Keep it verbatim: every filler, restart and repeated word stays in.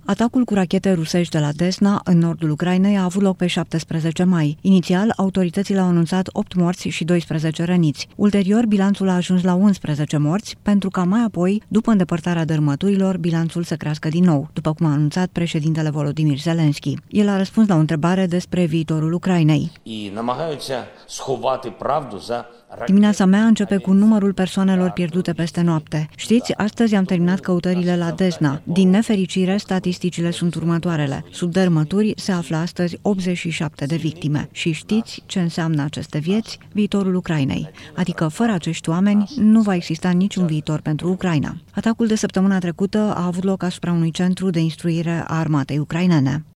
Atacul cu rachete rusești de la Desna, în nordul Ucrainei, a avut loc pe șaptesprezece mai. Inițial, autoritățile au anunțat opt morți și doisprezece răniți. Ulterior, bilanțul a ajuns la unsprezece morți, pentru ca mai apoi, după îndepărtarea dărâmăturilor, bilanțul să crească din nou, după cum a anunțat președintele Volodymyr Zelensky. El a răspuns la o întrebare despre viitorul Ucrainei. Dimineața mea începe cu numărul persoanelor pierdute peste noapte. Știți, astăzi am terminat căutările la Desna. Din nefericire, statisticile sunt următoarele. Sub dărâmături se află astăzi optzeci și șapte de victime. Și știți ce înseamnă aceste vieți? Viitorul Ucrainei. Adică, fără acești oameni, nu va exista niciun viitor pentru Ucraina. Atacul de săptămâna trecută a avut loc asupra unui centru de instruire a armatei ucrainene.